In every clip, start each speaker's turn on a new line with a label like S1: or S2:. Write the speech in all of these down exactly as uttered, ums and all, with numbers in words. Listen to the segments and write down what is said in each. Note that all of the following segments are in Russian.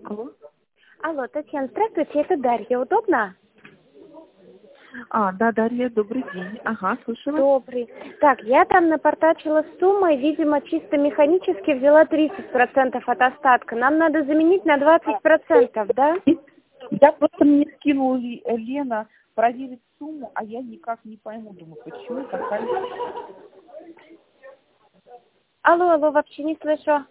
S1: Алло.
S2: Алло, Татьяна, здравствуйте, это Дарья. Удобно?
S1: А, да, Дарья, добрый день. Ага, слушаю вас.
S2: Добрый. Так, я там напортачила с суммой, видимо, чисто механически взяла тридцать процентов от остатка. Нам надо заменить на двадцать процентов, да?
S1: Я просто мне скинула Ли- э, Лена проверить сумму, а я никак не пойму, думаю, почему такая...
S2: Алло, алло, вообще не слышу.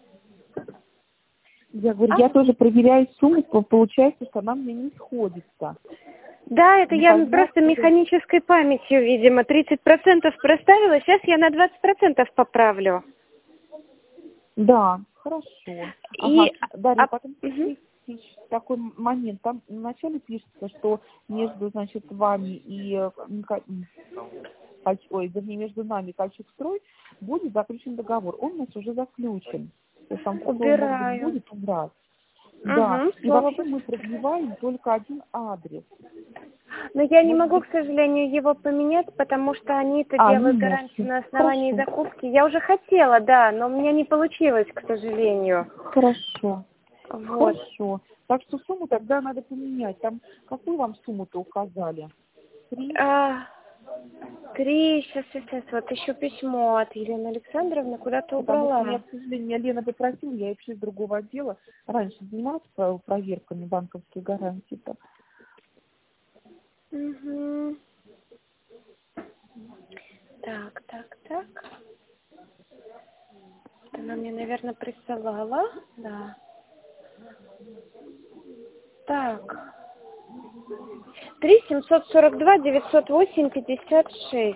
S1: Я говорю, я
S2: Алло.
S1: тоже проверяю сумму, по- получается, что она мне не сходится.
S2: Да, это
S1: Не
S2: я
S1: пойму,
S2: просто
S1: откуда...
S2: механической памятью, видимо, тридцать процентов проставила. Сейчас я на двадцать процентов поправлю.
S1: Да, хорошо. Ага,
S2: И...
S1: Дарья,
S2: а-
S1: потом
S2: мгм.
S1: есть такой момент. Там вначале пишется, что между, значит, вами и... э, Миха- м, Кольч- Ой, вернее, между нами и Кольчугстрой будет заключен договор. Он у нас уже заключен. То есть там фото, может быть,
S2: Убираю.
S1: будет убрать. Да.
S2: Угу,
S1: И
S2: слава
S1: вообще
S2: богу.
S1: мы продлеваем только один адрес.
S2: Но я не
S1: Может
S2: могу,
S1: быть...
S2: к сожалению, его поменять, потому что они это
S1: А, не
S2: делают гарантию
S1: можете.
S2: на основании
S1: Хорошо.
S2: закупки. Я уже хотела, да, но у меня не получилось, к сожалению.
S1: Хорошо.
S2: Вот.
S1: Хорошо. Так что сумму тогда надо поменять. Там какую вам сумму-то указали? Три?
S2: А, три, сейчас, сейчас, сейчас, вот еще письмо от Елены Александровны куда-то
S1: Потому что меня,
S2: убрала.
S1: к сожалению, меня Лена попросила, я вообще из другого отдела раньше занималась про- проверками банковских гарантий-то.
S2: Угу. Так, так, так. Она мне, наверное, присылала. Да. Так. Три семьсот сорок два девятьсот восемь пятьдесят шесть.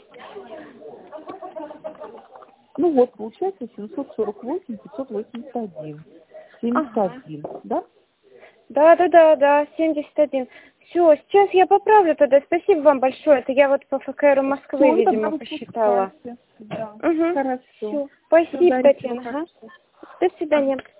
S1: Ну вот, получается семьсот сорок восемь пятьсот восемьдесят один. семьдесят
S2: Ага.
S1: один, да?
S2: Да, да, да, да, семьдесят один. Все, сейчас я поправлю тогда. Спасибо вам большое. Это я вот по ФКРу Москвы,
S1: Все, тогда
S2: видимо, посчитала.
S1: выпускайте. Да,
S2: Угу.
S1: хорошо.
S2: Все.
S1: Все,
S2: Спасибо,
S1: Дарья, всего
S2: Татьяна. Ага.
S1: хорошего.
S2: До
S1: Ага.
S2: свидания.